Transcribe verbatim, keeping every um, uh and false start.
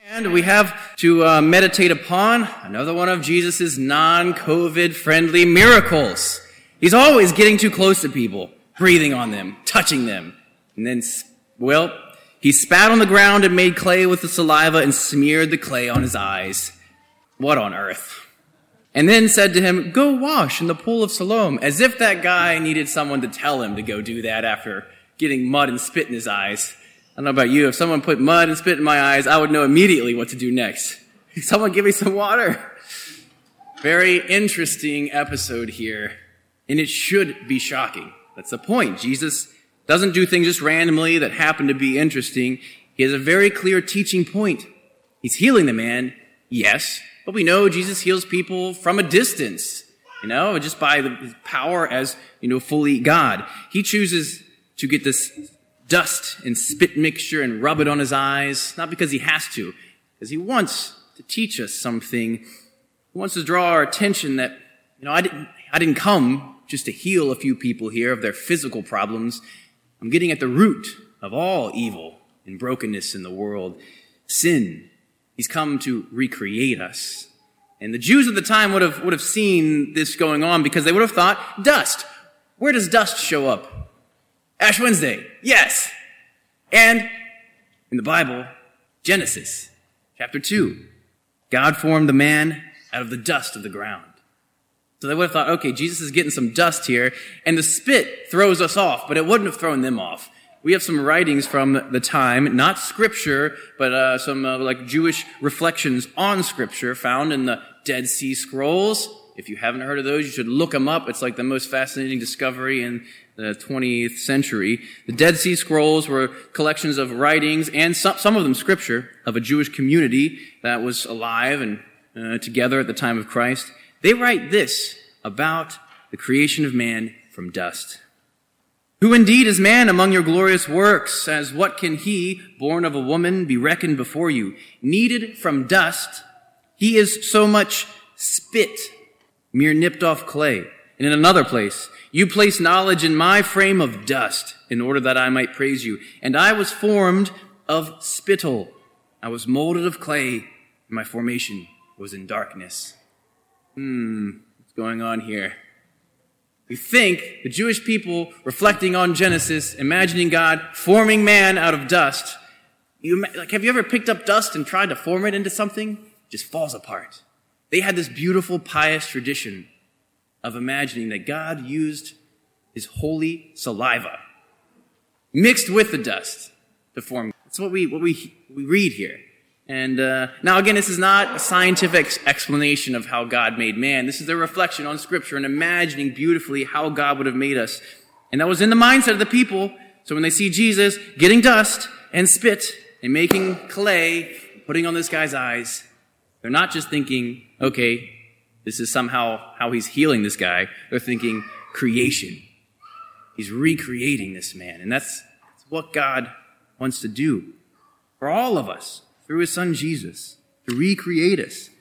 And we have to uh, meditate upon another one of Jesus' non-COVID friendly miracles. He's always getting too close to people, breathing on them, touching them. And then, well, he spat on the ground and made clay with the saliva and smeared the clay on his eyes. What on earth? And then said to him, "Go wash in the pool of Siloam," as if that guy needed someone to tell him to go do that after getting mud and spit in his eyes. I don't know about you. If someone put mud and spit in my eyes, I would know immediately what to do next. Someone give me some water. Very interesting episode here. And it should be shocking. That's the point. Jesus doesn't do things just randomly that happen to be interesting. He has a very clear teaching point. He's healing the man, yes, but we know Jesus heals people from a distance, you know, just by the power as, you know, fully God. He chooses to get this dust and spit mixture and rub it on his eyes, not because he has to, because he wants to teach us something. He wants to draw our attention that, you know, I didn't, I didn't come just to heal a few people here of their physical problems. I'm getting at the root of all evil and brokenness in the world, sin. He's come to recreate us. And the Jews at the time would have, would have seen this going on because they would have thought, dust. Where does dust show up? Ash Wednesday, yes. And in the Bible, Genesis chapter two, God formed the man out of the dust of the ground. So they would have thought, okay, Jesus is getting some dust here, and the spit throws us off, but it wouldn't have thrown them off. We have some writings from the time, not scripture, but uh, some uh, like Jewish reflections on scripture found in the Dead Sea Scrolls. If you haven't heard of those, you should look them up. It's like the most fascinating discovery in the twentieth century. The Dead Sea Scrolls were collections of writings, and some, some of them scripture, of a Jewish community that was alive and uh, together at the time of Christ. They write this about the creation of man from dust. "Who indeed is man among your glorious works? As what can he, born of a woman, be reckoned before you? Kneaded from dust, he is so much spit, mere nipped off clay." And in another place, "You place knowledge in my frame of dust, in order that I might praise you. And I was formed of spittle. I was molded of clay, and my formation was in darkness." Hmm, what's going on here? We think the Jewish people reflecting on Genesis, imagining God forming man out of dust. You, like, have you ever picked up dust and tried to form it into something? It just falls apart. They had this beautiful, pious tradition of imagining that God used his holy saliva mixed with the dust to form. That's what we what we we read here. And uh, now again, this is not a scientific explanation of how God made man. This is a reflection on Scripture and imagining beautifully how God would have made us. And that was in the mindset of the people. So when they see Jesus getting dust and spit and making clay, putting on this guy's eyes, they're not just thinking, okay, this is somehow how he's healing this guy. They're thinking creation. He's recreating this man. And that's, that's what God wants to do for all of us through his son Jesus, to recreate us.